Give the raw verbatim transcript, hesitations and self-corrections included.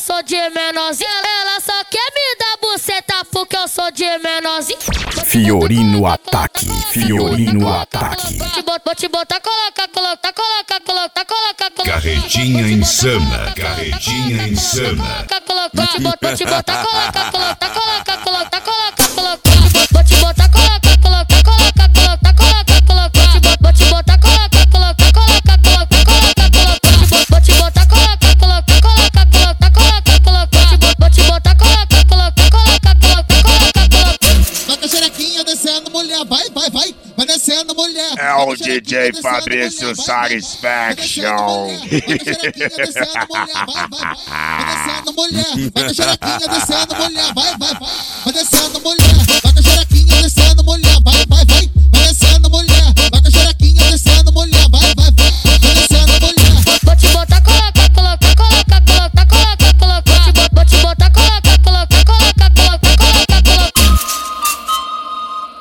sou de menorzinho. Ela só quer me dar buceta porque eu sou de menorzinho. Fiorino Ataque, Fiorino Ataque. Vou te botar, vou te botar, coloca, coloca, coloca, coloca, coloca, coloca. Carretinha insana, carretinha insana. Vou te botar, vou te botar, coloca, coloca, coloca, coloca, coloca, coloca. Vou te botar, coloca, coloca, coloca, coloca, coloca, coloca. Vou te botar, coloca, coloca, coloca, coloca, coloca, coloca. Vou te botar, coloca, coloca, coloca, coloca, coloca, coloca. Vou te botar, coloca, coloca, coloca, coloca, coloca, coloca. Vai com a xerequinha descendo, mulher, vai, vai, vai. Vai descendo, mulher. É o D J Fabrício Satisfaction. Vai com a xerequinha descendo, mulher, vai, vai, vai. Vai descendo, mulher. Vai com a xerequinha descendo, mulher, vai, vai, vai. Vai descendo, mulher.